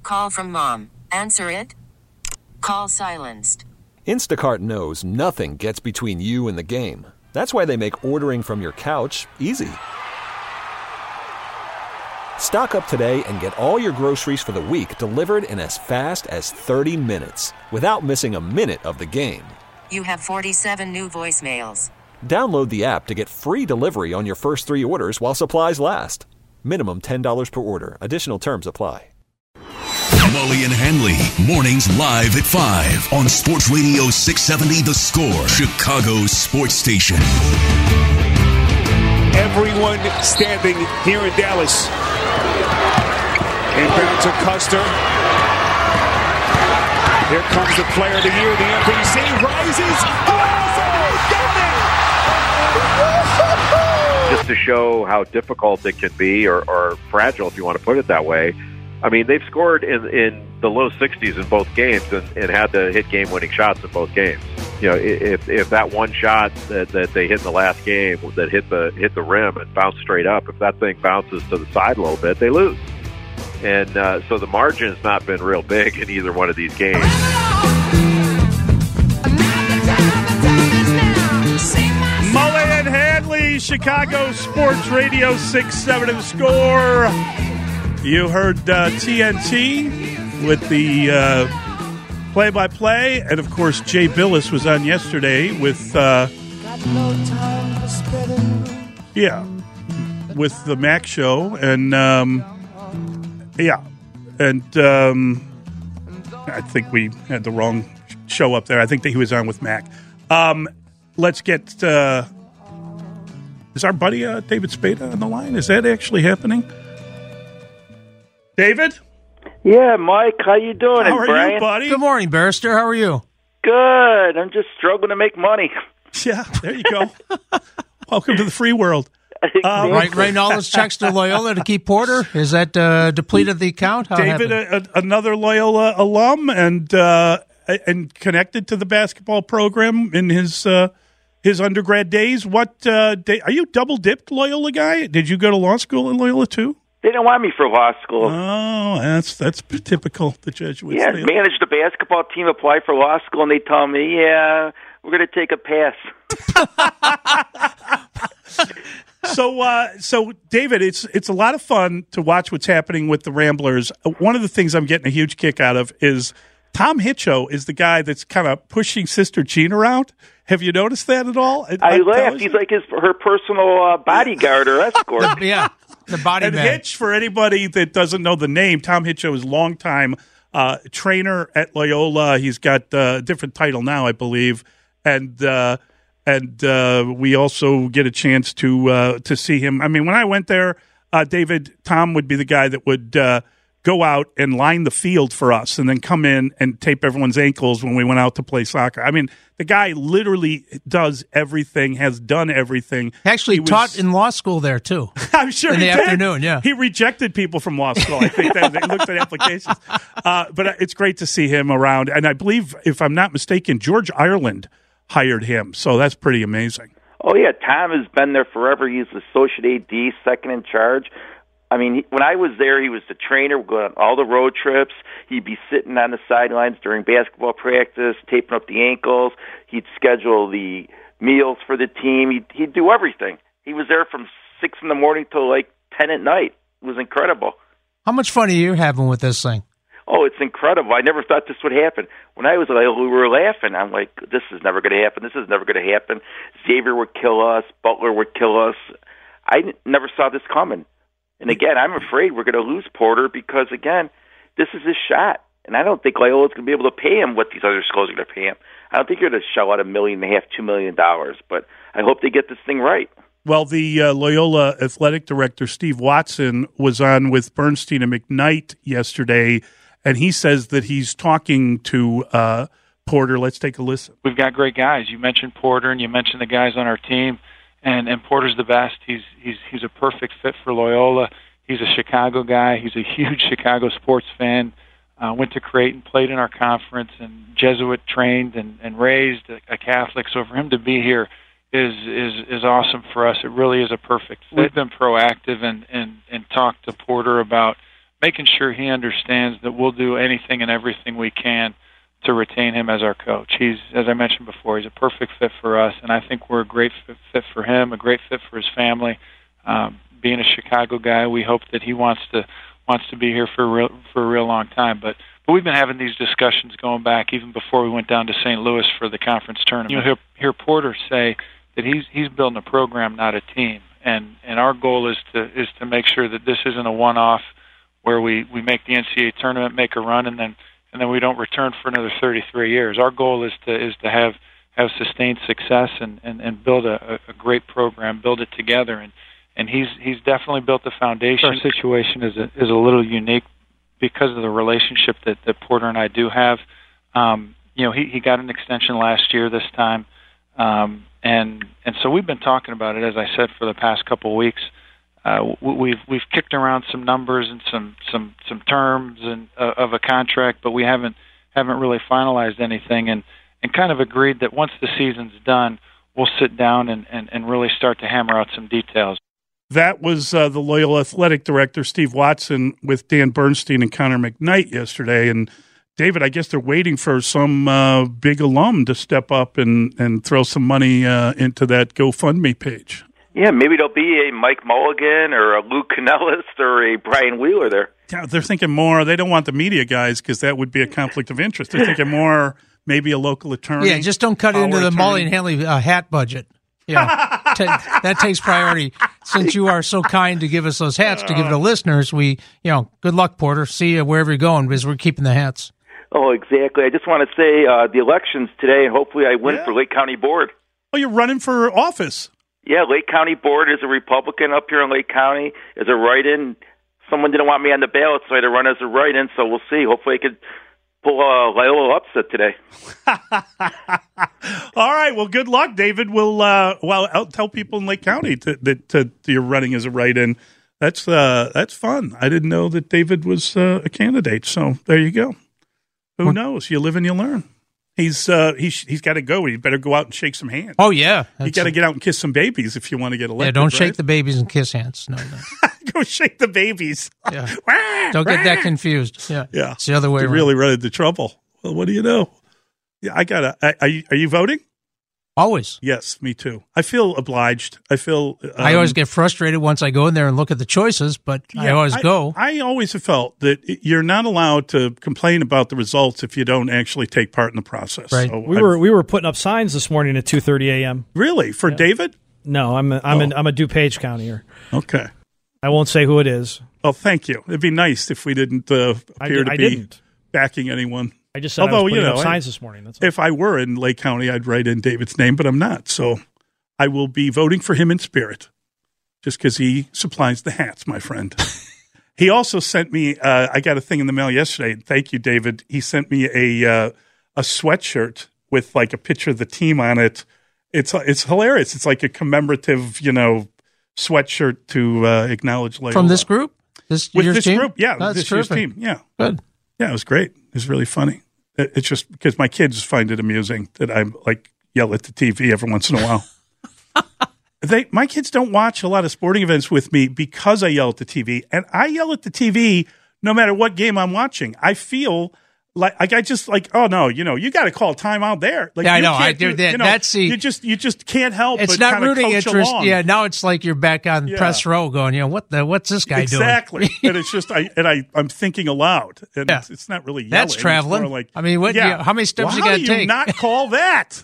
call from mom. Answer it. Call silenced. Instacart knows nothing gets between you and the game. That's why they make ordering from your couch easy. Stock up today and get all your groceries for the week delivered in as fast as 30 minutes without missing a minute of the game. You have 47 new voicemails. Download the app to get free delivery on your first 3 orders while supplies last. Minimum $10 per order. Additional terms apply. Mully and Hanley, mornings live at 5 on Sports Radio 670 The Score, Chicago's sports station. Everyone standing here in Dallas. Inbound to Custer. Here comes the player of the year. The MVP rises. Just to show how difficult it can be, or fragile, if you want to put it that way. I mean, they've scored in the low 60s in both games and had to hit game-winning shots in both games. You know, if that one shot that they hit in the last game that hit the rim and bounced straight up, if that thing bounces to the side a little bit, they lose. And so the margin's not been real big in either one of these games. Mully and Hanley, Chicago Sports Radio 670 The Score. You heard TNT with the play-by-play, and of course Jay Billis was on yesterday with with the Mac Show, and I think we had the wrong show up there. I think that he was on with Mac. Let's get is our buddy David Spada on the line? Is that actually happening? David? Yeah, Mike, how you doing? How are Brian? you, buddy? Good morning, Barrister. How are you? Good. I'm just struggling to make money. Yeah, there you go. Welcome to the free world. Writing all those checks to Loyola to keep Porter? Is that depleted the account? How David, another Loyola alum and connected to the basketball program in his undergrad days. What are you double dipped Loyola guy? Did you go to law school in Loyola too? They didn't want me for law school. Oh, that's typical. The Jesuits. Yeah, managed the basketball team, apply for law school, and they tell me, yeah, we're going to take a pass. So David, it's a lot of fun to watch what's happening with the Ramblers. One of the things I'm getting a huge kick out of is Tom Hitcho is the guy that's kind of pushing Sister Jean around. Have you noticed that at all? I laughed. He's like her personal bodyguard or escort. Yeah, the body and man. Hitch, for anybody that doesn't know the name, Tom Hitcho is a longtime trainer at Loyola. He's got a different title now, I believe, and we also get a chance to see him. I mean, when I went there, David, Tom would be the guy that would go out and line the field for us and then come in and tape everyone's ankles when we went out to play soccer. I mean, the guy literally does everything, has done everything. Actually taught in law school there, too. I'm sure in he the did. Afternoon, yeah. He rejected people from law school, I think. They looked at applications. But it's great to see him around. And I believe, if I'm not mistaken, George Ireland hired him. So that's pretty amazing. Oh, yeah. Tom has been there forever. He's the associate AD, second in charge. I mean, when I was there, he was the trainer. We'd go on all the road trips. He'd be sitting on the sidelines during basketball practice, taping up the ankles. He'd schedule the meals for the team. He'd do everything. He was there from 6 in the morning till like 10 at night. It was incredible. How much fun are you having with this thing? Oh, it's incredible. I never thought this would happen. When I was like, we were laughing. I'm like, this is never going to happen. This is never going to happen. Xavier would kill us. Butler would kill us. I never saw this coming. And again, I'm afraid we're going to lose Porter because, again, this is his shot. And I don't think Loyola's going to be able to pay him what these other schools are going to pay him. I don't think you're going to shell out $1.5 million, $2 million. But I hope they get this thing right. Well, the Loyola athletic director, Steve Watson, was on with Bernstein and McKnight yesterday, and he says that he's talking to Porter. Let's take a listen. We've got great guys. You mentioned Porter, and you mentioned the guys on our team. And Porter's the best. He's a perfect fit for Loyola. He's a Chicago guy. He's a huge Chicago sports fan. Went to Creighton, played in our conference, and Jesuit trained and raised a Catholic. So for him to be here is awesome for us. It really is a perfect fit. We've been proactive and talked to Porter about making sure he understands that we'll do anything and everything we can to retain him as our coach. He's, as I mentioned before, he's a perfect fit for us, and I think we're a great fit for him, a great fit for his family. Being a Chicago guy, we hope that he wants to be here for a real long time. But we've been having these discussions going back even before we went down to St. Louis for the conference tournament. You'll hear Porter say that he's building a program, not a team, and our goal is to make sure that this isn't a one-off where we make the NCAA tournament, make a run, and then we don't return for another 33 years. Our goal is to have sustained success and build a great program, build it together, and he's definitely built the foundation. Our situation is a little unique because of the relationship that Porter and I do have. He got an extension last year this time, and so we've been talking about it, as I said, for the past couple of weeks. We've kicked around some numbers and some terms and of a contract, but we haven't really finalized anything, and kind of agreed that once the season's done, we'll sit down and really start to hammer out some details. That was the Loyola Athletic Director, Steve Watson, with Dan Bernstein and Connor McKnight yesterday. And, David, I guess they're waiting for some big alum to step up and throw some money into that GoFundMe page. Yeah, maybe there'll be a Mike Mulligan or a Luke Canellis or a Brian Wheeler there. Yeah, they're thinking more. They don't want the media guys because that would be a conflict of interest. They're thinking more maybe a local attorney. Yeah, just don't cut it into the Mully and Hanley hat budget. Yeah, that takes priority. Since you are so kind to give us those hats to give to listeners, good luck, Porter. See you wherever you're going because we're keeping the hats. Oh, exactly. I just want to say the election's today, and hopefully I win for Lake County Board. Oh, you're running for office? Yeah, Lake County Board is a Republican up here in Lake County. Is a write-in. Someone didn't want me on the ballot, so I had to run as a write-in, so we'll see. Hopefully I could pull a Loyola upset today. All right. Well, good luck, David. I'll tell people in Lake County that you're running as a write-in. That's fun. I didn't know that David was a candidate. So there you go. Who knows? You live and you learn. He's got to go. He better go out and shake some hands. Oh yeah, you got to get out and kiss some babies if you want to get elected. Yeah, don't shake the babies and kiss hands. No. Go shake the babies. Yeah. Don't get that confused. Yeah. It's the other way around. Really run into trouble. Well, what do you know? Yeah, are you voting? Always. Yes, me too. I feel obliged. I I always get frustrated once I go in there and look at the choices, but I always go. I always have felt that you're not allowed to complain about the results if you don't actually take part in the process. Right. So we were putting up signs this morning at 2:30 a.m. Really? For David? No, I'm a DuPage Countier. Okay. I won't say who it is. Oh, thank you. It'd be nice if we didn't appear to be backing anyone. I just said I was putting up signs this morning. That's all. If I were in Lake County, I'd write in David's name, but I'm not. So I will be voting for him in spirit just because he supplies the hats, my friend. He also sent me I got a thing in the mail yesterday. Thank you, David. He sent me a sweatshirt with like a picture of the team on it. It's hilarious. It's like a commemorative, sweatshirt to acknowledge Loyola. From this group? This team? Group? Yeah, that's this year's terrific. team. Yeah. Good. Yeah, it was great. It was really funny. It's just because my kids find it amusing that I yell at the TV every once in a while. My kids don't watch a lot of sporting events with me because I yell at the TV, and I yell at the TV no matter what game I'm watching. I feel like I just oh no, you got to call timeout there. Yeah, I know. I do that. That's you just can't help. It's but not rooting interest. Along. Yeah, now it's like you're back on press row, going, what's this guy doing? Exactly. And it's just I'm thinking aloud, and it's not really yelling. That's traveling. It's more like, I mean, how many steps you got to take? How do you not call that?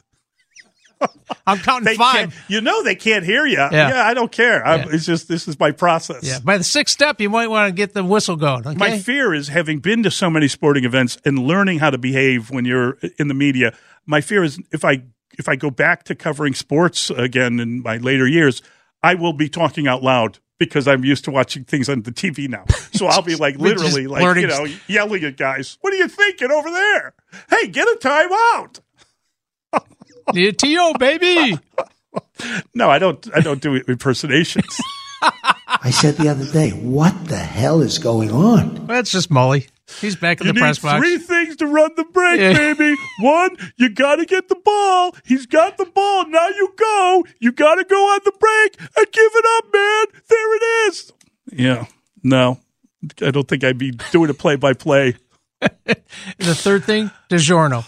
I'm counting 5. They can't hear you. Yeah, I don't care. It's just this is my process. Yeah. By the 6th step, you might want to get the whistle going. Okay? My fear is having been to so many sporting events and learning how to behave when you're in the media. My fear is if I go back to covering sports again in my later years, I will be talking out loud because I'm used to watching things on the TV now. So I'll be literally yelling at guys. What are you thinking over there? Hey, get a timeout. Need a TO, baby. No, I don't do impersonations. I said the other day, what the hell is going on? Well, that's just Mully. He's back in the press box. 3 things to run the break, baby. 1, you got to get the ball. He's got the ball. Now you go. You got to go on the break and give it up, man. There it is. Yeah. No. I don't think I'd be doing a play-by-play. The third thing, DiGiorno.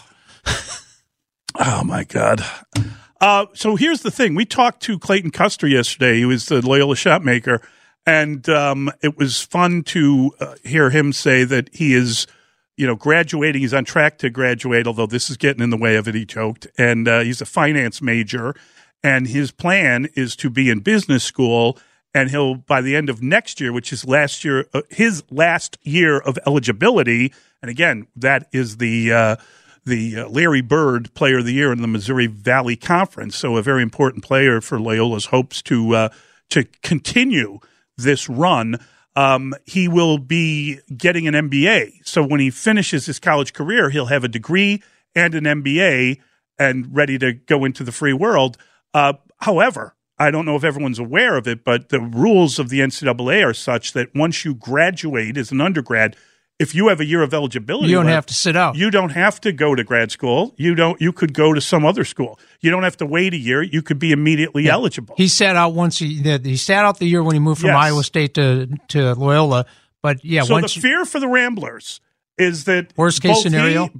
Oh, my God. So here's the thing. We talked to Clayton Custer yesterday. He was the Loyola shot maker, and it was fun to hear him say that he is, graduating. He's on track to graduate, although this is getting in the way of it, he joked. And he's a finance major, and his plan is to be in business school, and he'll, by the end of next year, which is his last year of eligibility, and again, that is the Larry Bird Player of the Year in the Missouri Valley Conference, so a very important player for Loyola's hopes to continue this run. He will be getting an MBA. So when he finishes his college career, he'll have a degree and an MBA and ready to go into the free world. However, I don't know if everyone's aware of it, but the rules of the NCAA are such that once you graduate as an undergrad, if you have a year of eligibility, you don't have to sit out. You don't have to go to grad school. You could go to some other school. You don't have to wait a year. You could be immediately eligible. He sat out he sat out the year when he moved from Iowa State to Loyola. But so the fear for the Ramblers is that worst case scenario.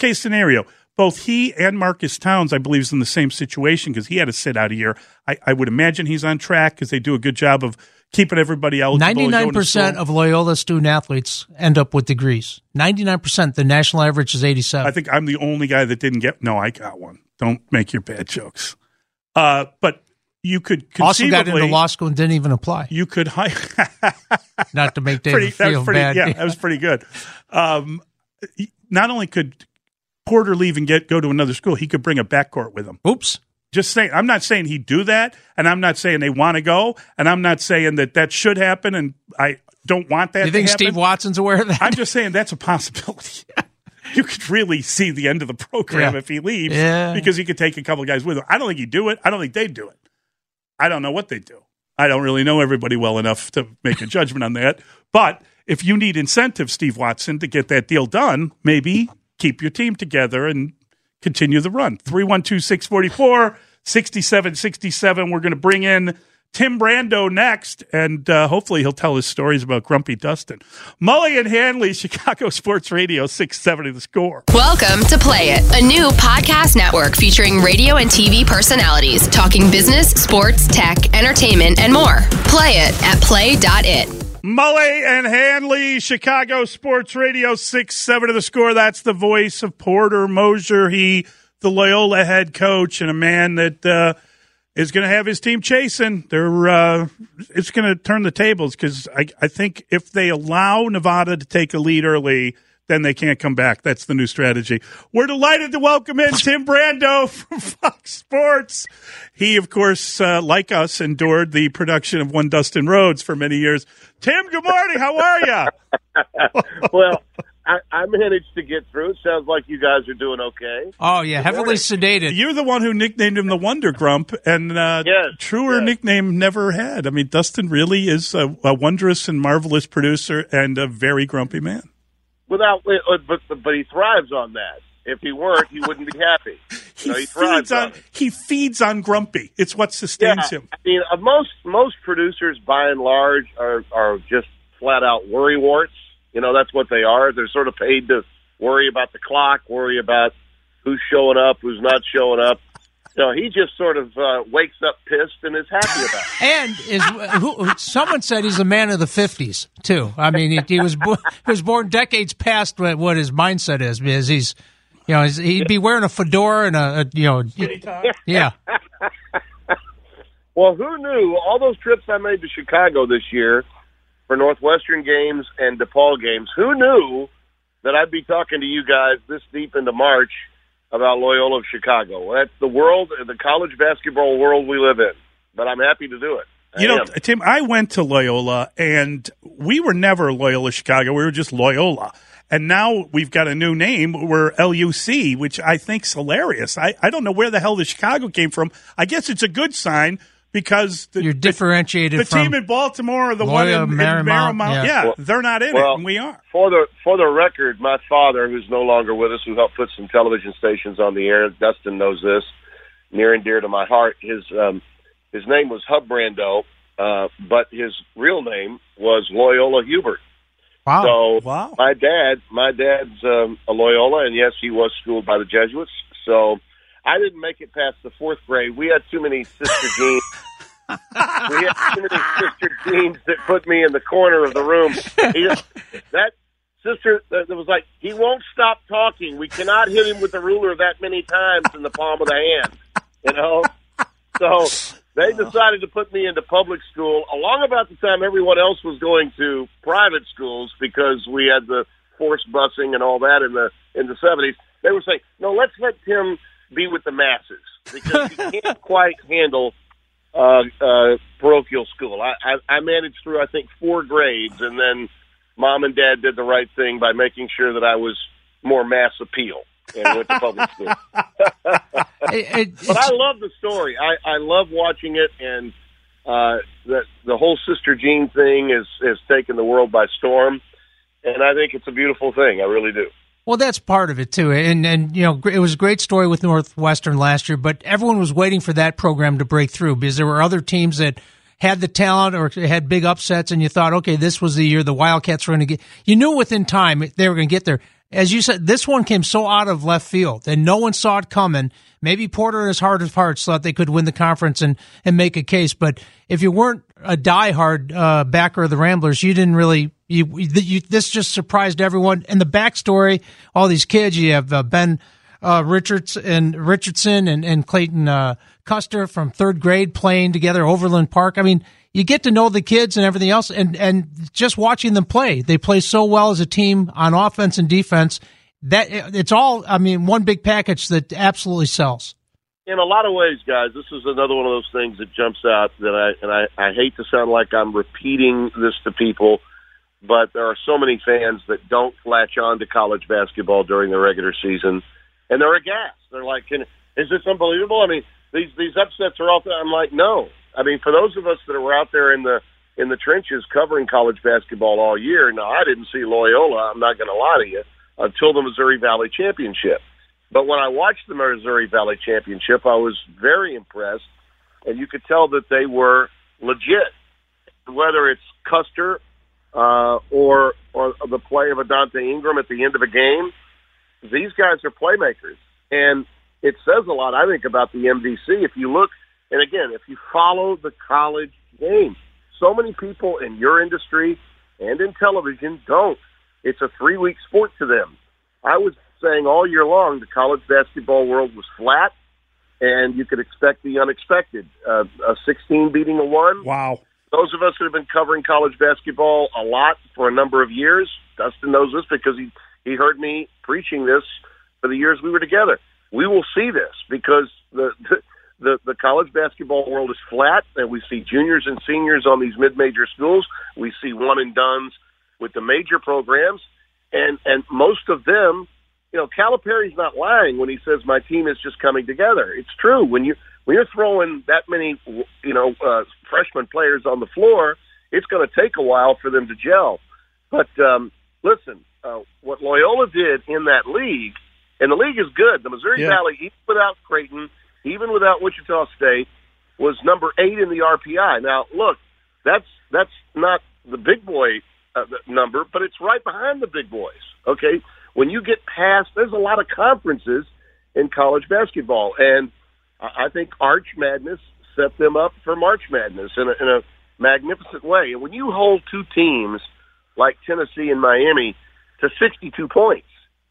Both he and Marcus Towns, I believe, is in the same situation because he had to sit out a year. I would imagine he's on track because they do a good job of keeping everybody eligible. 99% of Loyola student athletes end up with degrees. 99%. The national average is 87. I think I'm the only guy that didn't get. No, I got one. Don't make your bad jokes. But you could also got into law school and didn't even apply. You could hire. Not to make David feel bad. Yeah, that was pretty good. Not only could Porter leave and go to another school, he could bring a backcourt with him. Oops. Just saying, I'm not saying he'd do that, and I'm not saying they want to go, and I'm not saying that should happen, and I don't want that to happen. You think Steve Watson's aware of that? I'm just saying that's a possibility. You could really see the end of the program if he leaves because he could take a couple of guys with him. I don't think he'd do it. I don't think they'd do it. I don't know what they'd do. I don't really know everybody well enough to make a judgment on that. But if you need incentive, Steve Watson, to get that deal done, maybe keep your team together and continue the run. 312-644-6767. We're going to bring in Tim Brando next, and hopefully he'll tell his stories about Grumpy Dustin. Mully and Hanley, Chicago Sports Radio, 670 The Score. Welcome to Play It, a new podcast network featuring radio and TV personalities talking business, sports, tech, entertainment, and more. Play it at play.it. Mully and Hanley, Chicago Sports Radio, 670 The Score. That's the voice of Porter Moser. He, the Loyola head coach, and a man that is going to have his team chasing. It's going to turn the tables because I think if they allow Nevada to take a lead early, then they can't come back. That's the new strategy. We're delighted to welcome in Tim Brando from Fox Sports. He, of course, like us, endured the production of One Dustin Rhodes for many years. Tim, good morning. How are you? Well, I managed to get through. It sounds like you guys are doing okay. Oh, yeah, heavily sedated. You're the one who nicknamed him the Wonder Grump, and truer nickname never had. I mean, Dustin really is a wondrous and marvelous producer and a very grumpy man. But he thrives on that. If he weren't, he wouldn't be happy. He feeds on grumpy. It's what sustains him. I mean, most producers, by and large, are just flat out worrywarts. You know, that's what they are. They're sort of paid to worry about the clock, worry about who's showing up, who's not showing up. You know, he just sort of wakes up pissed and is happy about it. And someone said he's a man of the 50s, too. I mean, he was born decades past what his mindset is, because he'd be wearing a fedora and yeah. Well, who knew? All those trips I made to Chicago this year for Northwestern games and DePaul games, who knew that I'd be talking to you guys this deep into March about Loyola of Chicago? That's the world, the college basketball world we live in. But I'm happy to do it. Tim, I went to Loyola, and we were never Loyola Chicago. We were just Loyola. And now we've got a new name. We're LUC, which I think's hilarious. I don't know where the hell the Chicago came from. I guess it's a good sign because you're differentiated the from team in Baltimore or the one in Marymount. Yeah, they're not in it, and we are. For the record, my father, who's no longer with us, who helped put some television stations on the air, Dustin knows this, near and dear to my heart. His name was Hub Brando, but his real name was Loyola Hubert. Wow. So my dad's a Loyola, and yes, he was schooled by the Jesuits. So I didn't make it past the 4th grade. We had too many Sister Jeans. We had too many Sister Jeans that put me in the corner of the room. That sister that was like, he won't stop talking. We cannot hit him with the ruler that many times in the palm of the hand. You know? So they decided to put me into public school along about the time everyone else was going to private schools because we had the forced busing and all that in the 70s. They were saying, no, let's let Tim be with the masses because he can't quite handle parochial school. I managed through, I think, 4 grades, and then Mom and Dad did the right thing by making sure that I was more mass appeal and went to public school. But I love the story. I love watching it, and the whole Sister Jean thing has taken the world by storm, and I think it's a beautiful thing. I really do. Well, that's part of it too, and you know, it was a great story with Northwestern last year, but everyone was waiting for that program to break through because there were other teams that had the talent or had big upsets, and you thought, okay, this was the year the Wildcats were going to get. You knew within time they were going to get there. As you said, this one came so out of left field, and no one saw it coming. Maybe Porter, in his heart of hearts, thought they could win the conference and make a case, but if you weren't a diehard backer of the Ramblers, you didn't really. This just surprised everyone. And the backstory, all these kids, you have Ben Richardson and Clayton Custer from 3rd grade playing together, Overland Park. I mean, you get to know the kids and everything else, and just watching them play. They play so well as a team on offense and defense that it's all, I mean, one big package that absolutely sells. In a lot of ways, guys, this is another one of those things that jumps out that I hate to sound like I'm repeating this to people, but there are so many fans that don't latch on to college basketball during the regular season, and they're aghast. They're like, is this unbelievable? I mean, these upsets are all. I'm like, no. I mean, for those of us that were out there in the trenches covering college basketball all year, no, I didn't see Loyola, I'm not going to lie to you, until the Missouri Valley Championship. But when I watched the Missouri Valley Championship, I was very impressed, and you could tell that they were legit. Whether it's Custer or the play of Adante Ingram at the end of a game, these guys are playmakers. And it says a lot, I think, about the MVC. If you look, and again, if you follow the college game, so many people in your industry and in television don't. It's a 3-week sport to them. I was saying all year long the college basketball world was flat, and you could expect the unexpected. A 16 beating a 1. Wow. Those of us that have been covering college basketball a lot for a number of years, Dustin knows this because he heard me preaching this for the years we were together. We will see this because the college basketball world is flat, and we see juniors and seniors on these mid-major schools. We see one-and-dones with the major programs, and most of them, you know, Calipari's not lying when he says my team is just coming together. It's true. When you're throwing that many, freshman players on the floor, it's going to take a while for them to gel. But listen, what Loyola did in that league, and the league is good. The Missouri Valley, even without Creighton, even without Wichita State, was number 8 in the RPI. Now, look, that's not the big boy number, but it's right behind the big boys. Okay, when you get past, there's a lot of conferences in college basketball, and I think Arch Madness set them up for March Madness in a magnificent way. And when you hold two teams like Tennessee and Miami to 62 points,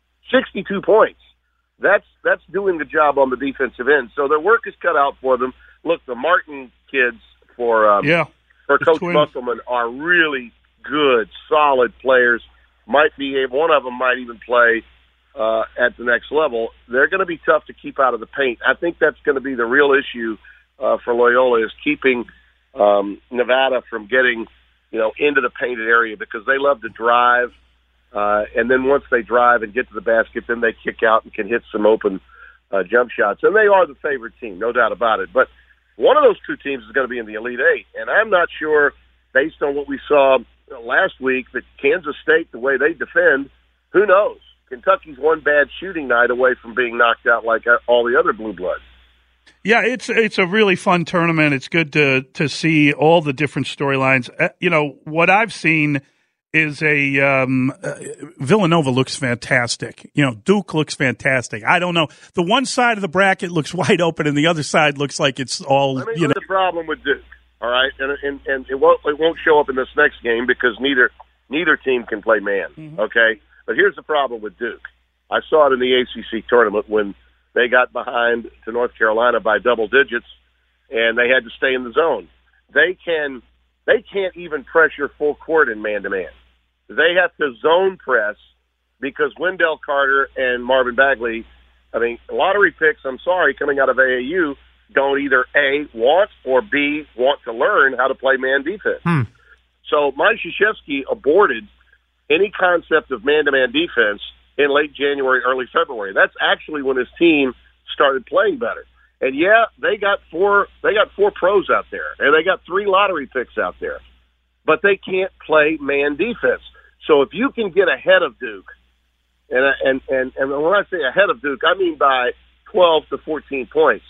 that's doing the job on the defensive end. So their work is cut out for them. Look, the Martin kids for Coach Musselman are really good, solid players. One of them might even play at the next level. They're going to be tough to keep out of the paint. I think that's going to be the real issue for Loyola, is keeping Nevada from getting, into the painted area, because they love to drive. And then once they drive and get to the basket, then they kick out and can hit some open jump shots. And they are the favorite team, no doubt about it. But one of those two teams is going to be in the Elite Eight. And I'm not sure, based on what we saw last week, that Kansas State, the way they defend, who knows? Kentucky's one bad shooting night away from being knocked out like all the other blue bloods. Yeah, it's a really fun tournament. It's good to see all the different storylines. What I've seen is a Villanova looks fantastic. Duke looks fantastic. I don't know. The one side of the bracket looks wide open, and the other side looks like it's all. Let me the problem with Duke. All right, and it won't show up in this next game because neither team can play man. Mm-hmm. Okay, but here's the problem with Duke. I saw it in the ACC tournament when they got behind to North Carolina by double digits, and they had to stay in the zone. They can't even pressure full court in man-to-man. They have to zone press because Wendell Carter and Marvin Bagley, lottery picks, I'm sorry, coming out of AAU, don't either A, want, or B, want to learn how to play man defense. So Mike Krzyzewski aborted any concept of man-to-man defense in late January, early February. That's actually when his team started playing better. And yeah, they got four pros out there, and they got 3 lottery picks out there, but they can't play man defense. So if you can get ahead of Duke, and when I say ahead of Duke, I mean by 12 to 14 points,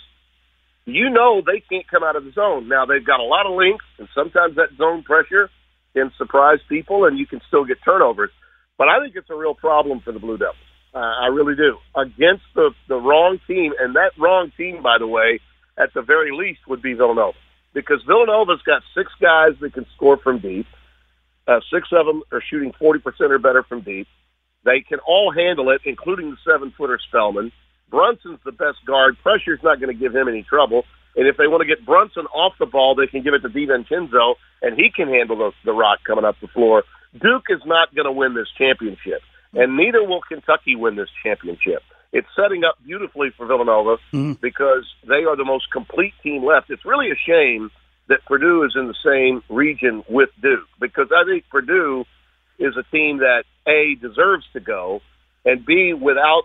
they can't come out of the zone. Now they've got a lot of length, and sometimes that zone pressure can surprise people, and you can still get turnovers. But I think it's a real problem for the Blue Devils. I really do. Against the wrong team, and that wrong team, by the way, at the very least would be Villanova. Because Villanova's got 6 guys that can score from deep. 6 of them are shooting 40% or better from deep. They can all handle it, including the 7-footer Spellman. Brunson's the best guard. Pressure's not going to give him any trouble. And if they want to get Brunson off the ball, they can give it to DiVincenzo, and he can handle the rock coming up the floor. Duke is not going to win this championship, and neither will Kentucky win this championship. It's setting up beautifully for Villanova because they are the most complete team left. It's really a shame that Purdue is in the same region with Duke because I think Purdue is a team that, A, deserves to go, and B, without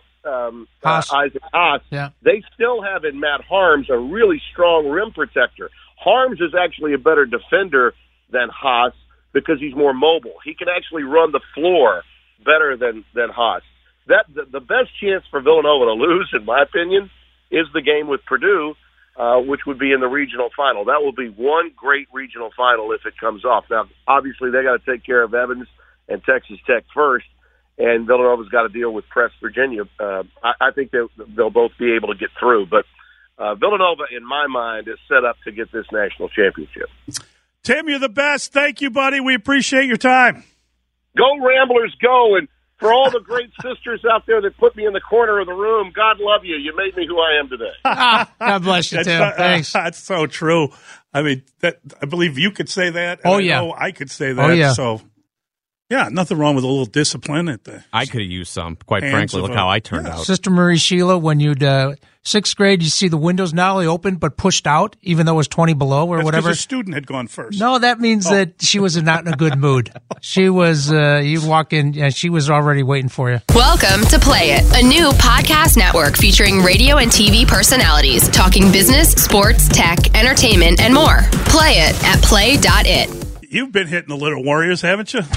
Isaac Haas, they still have in Matt Harms a really strong rim protector. Harms is actually a better defender than Haas because he's more mobile. He can actually run the floor better than Haas. The best chance for Villanova to lose, in my opinion, is the game with Purdue, which would be in the regional final. That will be one great regional final if it comes off. Now, obviously, they got to take care of Evans and Texas Tech first, and Villanova's got to deal with Press Virginia. I think they'll both be able to get through. But Villanova, in my mind, is set up to get this national championship. Tim, you're the best. Thank you, buddy. We appreciate your time. Go Ramblers, go. And for all the great sisters out there that put me in the corner of the room, God love you. You made me who I am today. God bless you, Tim. Thanks. That's so true. I mean, I believe you could say that. And I know I could say that. Yeah. So, yeah, nothing wrong with a little discipline at the. I could have used some. Quite frankly, look how I turned out. Sister Marie Sheila, when you'd 6th grade, you see the windows not only open but pushed out, even though it was 20 below or whatever. Because a student had gone first. No, that means that she was not in a good mood. She was. You walk in, and she was already waiting for you. Welcome to Play It, a new podcast network featuring radio and TV personalities talking business, sports, tech, entertainment, and more. Play it at play.it. You've been hitting the Little Warriors, haven't you?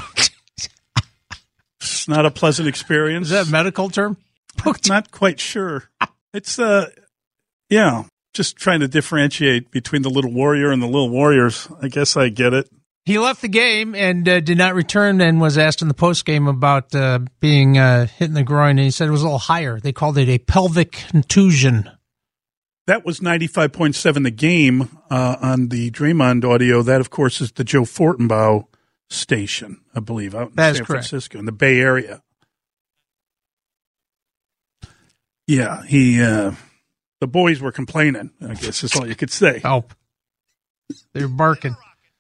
It's not a pleasant experience. Is that a medical term? Not quite sure. It's, just trying to differentiate between the Little Warrior and the Little Warriors. I guess I get it. He left the game and did not return and was asked in the postgame about being hit in the groin, and he said it was a little higher. They called it a pelvic contusion. That was 95.7 the game on the Draymond audio. That, of course, is the Joe Fortenbaugh station, I believe, out in San Francisco, in the Bay Area. Yeah, the boys were complaining, I guess is all you could say. Oh, they were barking.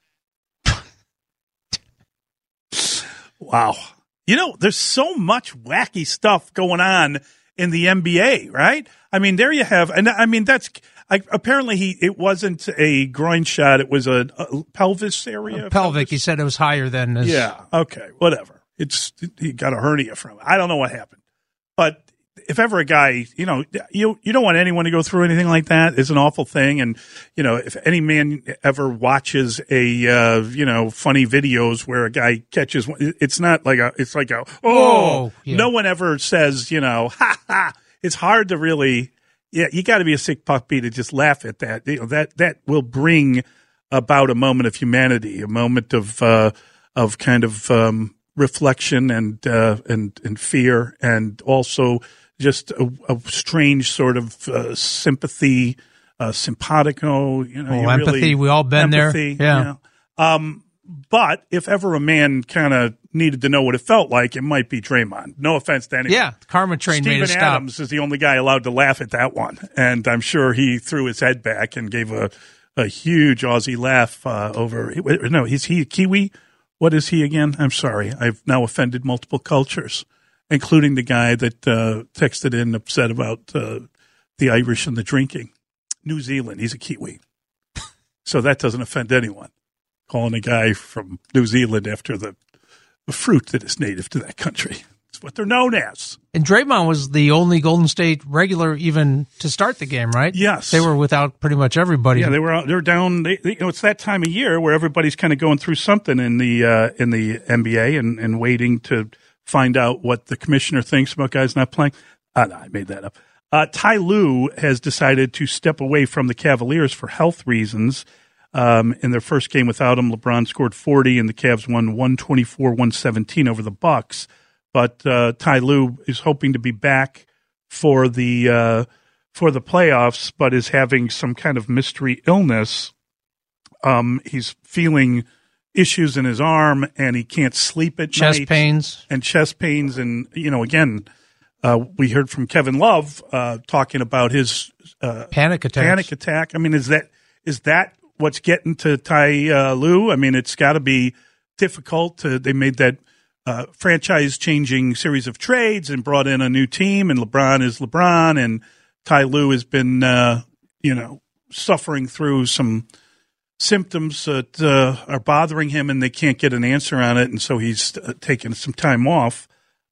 Wow. There's so much wacky stuff going on in the NBA, right? I mean, there you have, and I mean, apparently it wasn't a groin shot. It was a pelvis area. Pelvic. He said it was higher than his. Yeah. Okay. Whatever. He got a hernia from it. I don't know what happened, but if ever a guy, you don't want anyone to go through anything like that. It's an awful thing. And, if any man ever watches funny videos where a guy catches one, it's not like no one ever says, ha ha. It's hard to really, you got to be a sick puppy to just laugh at that. That will bring about a moment of humanity, a moment of kind of, reflection and fear, and also just a strange sort of sympathy, simpatico. Empathy. Really, we all been empathy, there. Yeah. But if ever a man kind of needed to know what it felt like, it might be Draymond. No offense to anyone. Yeah, the karma train made us stop. Steven Adams is the only guy allowed to laugh at that one, and I'm sure he threw his head back and gave a huge Aussie laugh over. No, is he a Kiwi? What is he again? I'm sorry. I've now offended multiple cultures, including the guy that texted in upset about the Irish and the drinking. New Zealand. He's a Kiwi. So that doesn't offend anyone. Calling a guy from New Zealand after the fruit that is native to that country. It's what they're known as. And Draymond was the only Golden State regular even to start the game, right? Yes. They were without pretty much everybody. Yeah, they're down. It's that time of year where everybody's kind of going through something in the NBA and waiting to find out what the commissioner thinks about guys not playing. No, I made that up. Ty Lue has decided to step away from the Cavaliers for health reasons. In their first game without him, LeBron scored 40, and the Cavs won 124-117 over the Bucks. But Ty Lue is hoping to be back for the playoffs, but is having some kind of mystery illness. He's feeling issues in his arm, and he can't sleep at night. Chest pains. And again, we heard from Kevin Love talking about his panic attack. I mean, is that what's getting to Ty Lue? I mean, it's got to be difficult. They made that franchise-changing series of trades and brought in a new team, and LeBron is LeBron, and Ty Lue has been, suffering through some symptoms that are bothering him, and they can't get an answer on it, and so he's taking some time off.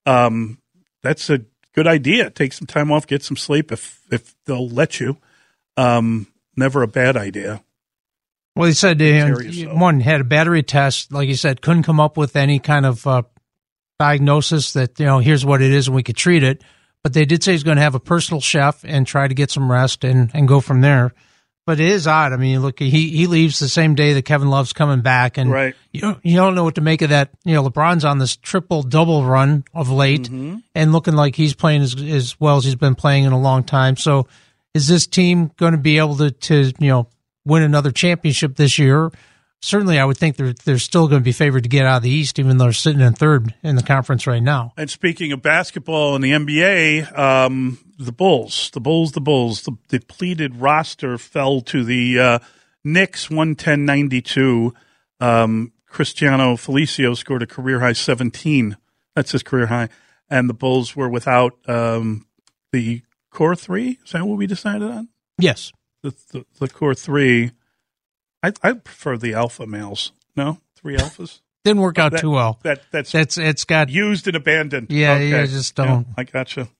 That's a good idea. Take some time off, get some sleep if they'll let you. Never a bad idea. Well, he said one had a battery test, like you said, couldn't come up with any kind of diagnosis that, here's what it is and we could treat it. But they did say he's going to have a personal chef and try to get some rest and go from there. But it is odd. I mean, look, he leaves the same day that Kevin Love's coming back, and right. You don't know what to make of that. LeBron's on this triple-double run of late, and looking like he's playing as well as he's been playing in a long time. So is this team going to be able to win another championship this year? Certainly, I would think they're still going to be favored to get out of the East, even though they're sitting in third in the conference right now. And speaking of basketball in the NBA, the Bulls, the depleted roster fell to the Knicks 110-92. Cristiano Felicio scored a career-high 17. That's his career high. And the Bulls were without the core three. Is that what we decided on? Yes. The core three. I prefer the alpha males. No? 3 alphas? Didn't work out too well. It's got used and abandoned. Yeah, okay. Yeah, just don't. Yeah, I gotcha.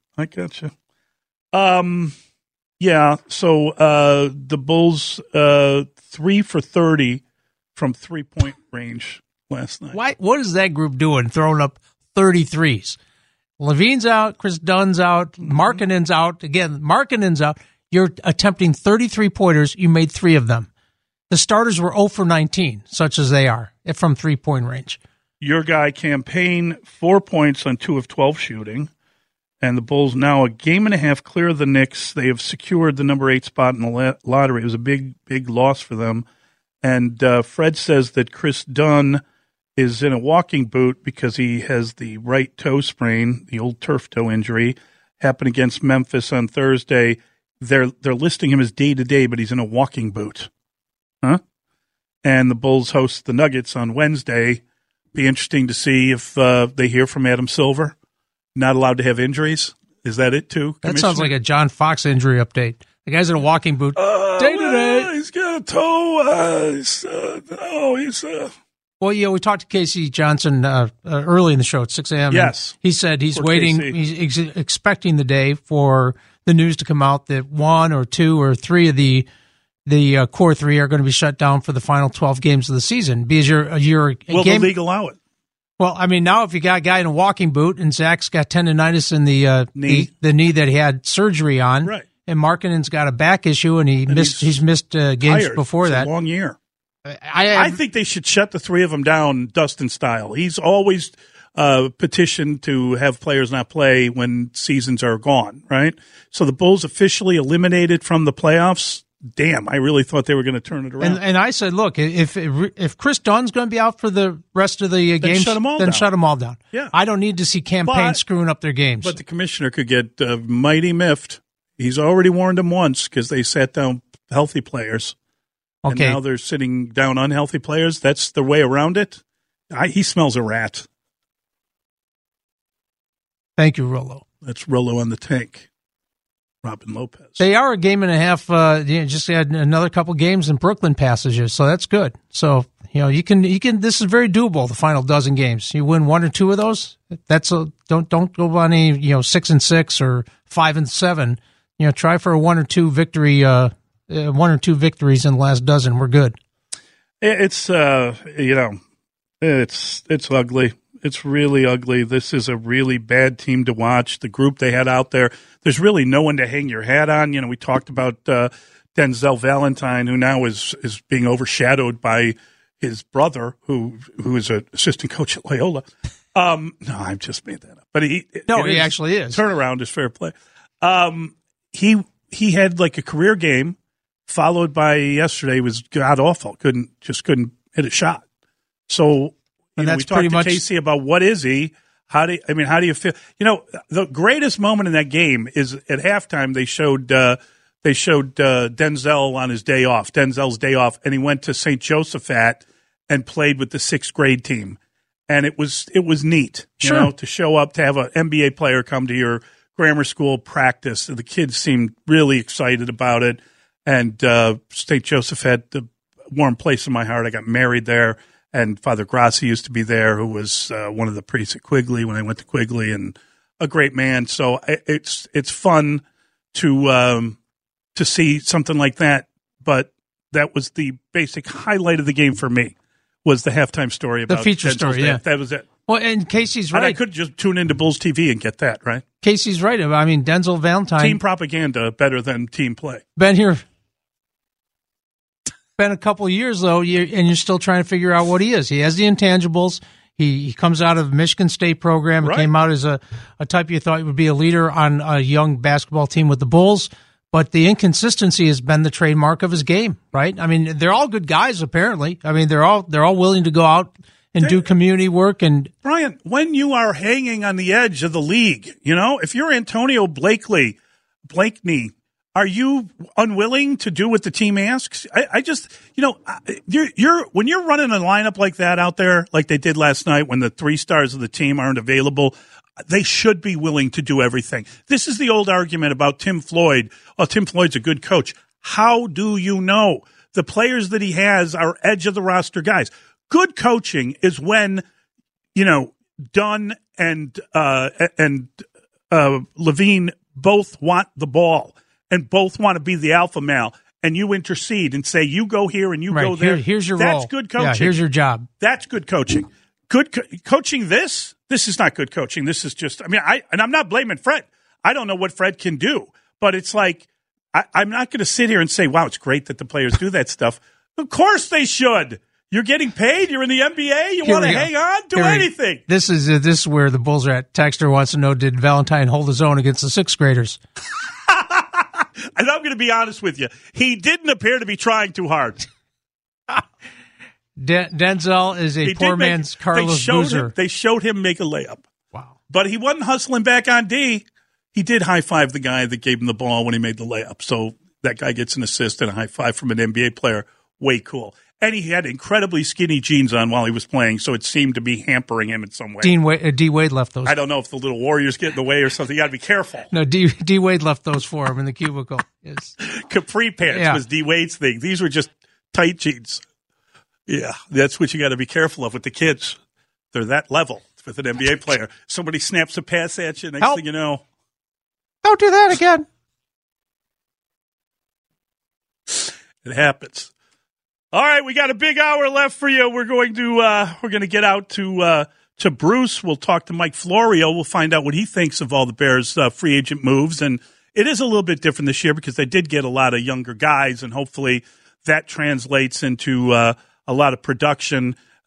Yeah, so the Bulls 3 for 30 from 3-point range last night. What is that group doing, throwing up 33s? Levine's out, Chris Dunn's out, Markkanen's out. Again, Markkanen's out. You're attempting 33-pointers. You made 3 of them. The starters were 0 for 19, such as they are, from 3-point range. Your guy Campaign, 4 points on 2 of 12 shooting. And the Bulls now a game and a half clear of the Knicks. They have secured the number 8 spot in the lottery. It was a big, big loss for them. And Fred says that Chris Dunn is in a walking boot because he has the right toe sprain, the old turf toe injury, happened against Memphis on Thursday. They're listing him as day-to-day, but he's in a walking boot. Huh? And the Bulls host the Nuggets on Wednesday. Be interesting to see if they hear from Adam Silver. Not allowed to have injuries. Is that it too? That sounds like a John Fox injury update. The guy's in a walking boot. Day-to-day. He's got a toe. Well, we talked to Casey Johnson early in the show at 6 a.m. Yes. He said he's waiting. He's expecting the day for the news to come out that 1 or 2 or 3 of the core 3 are going to be shut down for the final 12 games of the season. Because will the league allow it? Well, I mean, now if you got a guy in a walking boot and Zach's got tendonitis in the knee, the knee that he had surgery on, right, and Markkanen's got a back issue and he's missed games before that. It's a long year. I think they should shut the 3 of them down, Dustin style. He's always petition to have players not play when seasons are gone, right? So the Bulls officially eliminated from the playoffs. Damn, I really thought they were going to turn it around. And I said, look, if Chris Dunn's going to be out for the rest of the games, shut them all down. Yeah. I don't need to see campaign screwing up their games. But the commissioner could get mighty miffed. He's already warned them once because they sat down healthy players. Okay. And now they're sitting down unhealthy players. That's the way around it. He smells a rat. Thank you, Rollo. That's Rollo on the tank. Robin Lopez. They are a game and a half. Just had another couple games in Brooklyn passages, so that's good. So you can. This is very doable. The final dozen games, you win 1 or 2 of those. Don't go on any 6-6 or 5-7. Try for a 1 or 2 victory. 1 or 2 victories in the last dozen. We're good. It's it's ugly. It's really ugly. This is a really bad team to watch. The group they had out there, there's really no one to hang your hat on. We talked about Denzel Valentine, who now is being overshadowed by his brother, who is an assistant coach at Loyola. No, I've just made that up. But he actually is. Turnaround is fair play. He had like a career game, followed by yesterday was god awful. Couldn't hit a shot. So. And that's we talked pretty to much Casey about what is he? How do you feel? The greatest moment in that game is at halftime. They showed Denzel on his day off, Denzel's day off, and he went to St. Josephat and played with the 6th grade team, and it was neat, sure. To show up, to have an NBA player come to your grammar school practice. The kids seemed really excited about it, and St. Josephat, the warm place in my heart. I got married there. And Father Grassi used to be there, who was one of the priests at Quigley when I went to Quigley, and a great man. So it's fun to see something like that. But that was the basic highlight of the game for me, was the halftime story about the feature Denzel's story. Yeah, that was it. Well, and Casey's right. And I could just tune into Bulls TV and get that right. Casey's right. I mean, Denzel Valentine, team propaganda better than team play. Been here. Been a couple of years, though, and you're still trying to figure out what he is. He has the intangibles. He comes out of the Michigan State program. Right. Came out as a type you thought would be a leader on a young basketball team with the Bulls. But the inconsistency has been the trademark of his game, right? I mean, they're all good guys, apparently. I mean, they're all willing to go out and do community work. And Brian, when you are hanging on the edge of the league, if you're Antonio Blakeney, are you unwilling to do what the team asks? I just, you're when you're running a lineup like that out there, like they did last night, when the 3 stars of the team aren't available, they should be willing to do everything. This is the old argument about Tim Floyd. Oh, Tim Floyd's a good coach. How do you know? The players that he has are edge of the roster guys. Good coaching is when, Dunn and Levine both want the ball. And both want to be the alpha male, and you intercede and say, you go here and you go there. Here's your role. That's good coaching. Yeah, here's your job. That's good coaching. Coaching this is not good coaching. This is just, I'm not blaming Fred. I don't know what Fred can do, but it's like, I'm not going to sit here and say, wow, it's great that the players do that stuff. Of course they should. You're getting paid. You're in the NBA. You want to hang on? Do anything. This is where the Bulls are at. Texter wants to know, did Valentine hold his own against the 6th graders? And I'm going to be honest with you. He didn't appear to be trying too hard. Denzel is a poor man's Carlos Boozer. They showed him make a layup. Wow. But he wasn't hustling back on D. He did high-five the guy that gave him the ball when he made the layup. So that guy gets an assist and a high-five from an NBA player. Way cool. And he had incredibly skinny jeans on while he was playing, so it seemed to be hampering him in some way. D. Wade left those. I don't know if the little Warriors get in the way or something. You got to be careful. No, D. Wade left those for him in the cubicle. Yes. Capri pants was D. Wade's thing. These were just tight jeans. Yeah, that's what you got to be careful of with the kids. They're that level with an NBA player. Somebody snaps a pass at you, next thing you know. Don't do that again. It happens. All right, we got a big hour left for you. We're going to get out to Bruce. We'll talk to Mike Florio. We'll find out what he thinks of all the Bears free agent moves. And it is a little bit different this year because they did get a lot of younger guys, and hopefully that translates into a lot of production.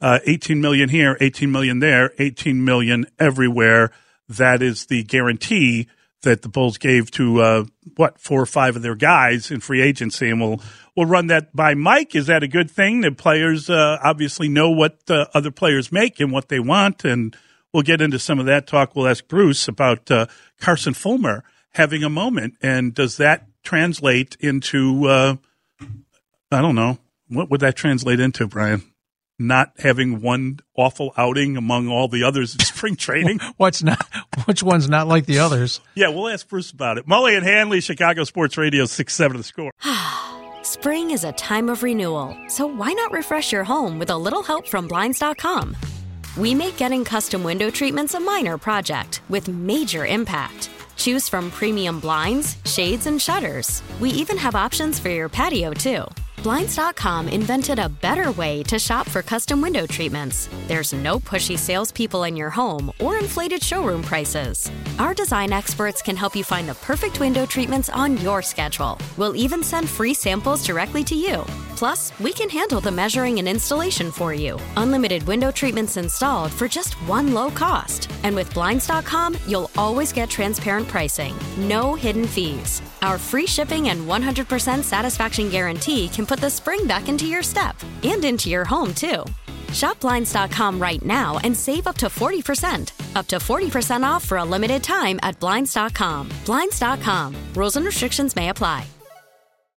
$18 million here, $18 million there, $18 million everywhere. That is the guarantee that the Bulls gave to 4 or 5 of their guys in free agency, and we'll run that by Mike. Is that a good thing? The players obviously know what other players make and what they want, and we'll get into some of that talk. We'll ask Bruce about Carson Fulmer having a moment, and does that translate into I don't know, what would that translate into, Brian? Not having one awful outing among all the others in spring training. Which one's not like the others? Yeah, we'll ask Bruce about it. Mully and Hanley, Chicago Sports Radio 670 The Score. Spring is a time of renewal, so why not refresh your home with a little help from Blinds.com? We make getting custom window treatments a minor project with major impact. Choose from premium blinds, shades, and shutters. We even have options for your patio, too. Blinds.com invented a better way to shop for custom window treatments. There's no pushy salespeople in your home or inflated showroom prices. Our design experts can help you find the perfect window treatments on your schedule. We'll even send free samples directly to you. Plus, we can handle the measuring and installation for you. Unlimited window treatments installed for just one low cost. And with Blinds.com, you'll always get transparent pricing. No hidden fees. Our free shipping and 100% satisfaction guarantee can put the spring back into your step and into your home, too. Shop Blinds.com right now and save up to 40%. Up to 40% off for a limited time at Blinds.com. Blinds.com. Rules and restrictions may apply.